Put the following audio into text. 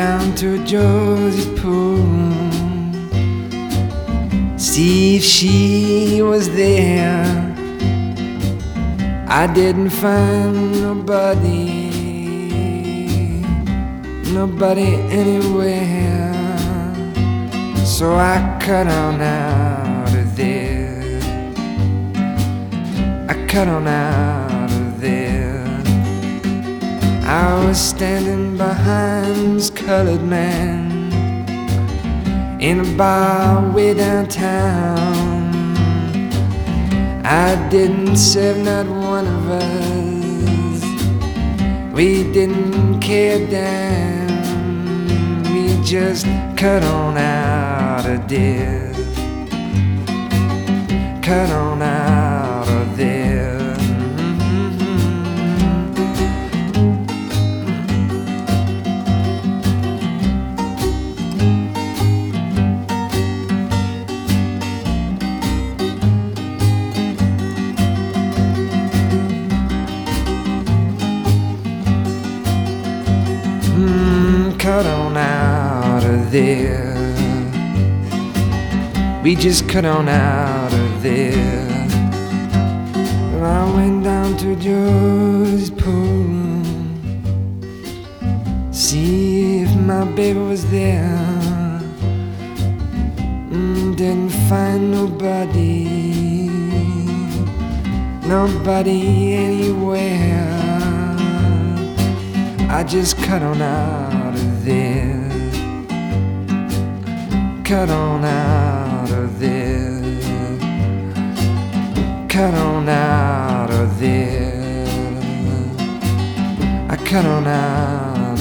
down to Josie's pool, see if she was there. I didn't find nobody anywhere. So I cut on out of there. I cut on out of there. I was standing behind this colored man in a bar way downtown. I didn't serve not one of us. We didn't care a damn. We just cut on out of there. Cut on out of there. Cut on out of there. We just cut on out of there. Well, I went down to Josie's pool, see if my baby was there. Didn't find nobody anywhere. I just cut on out of there. Cut on out of there. Cut on out of there. I cut on out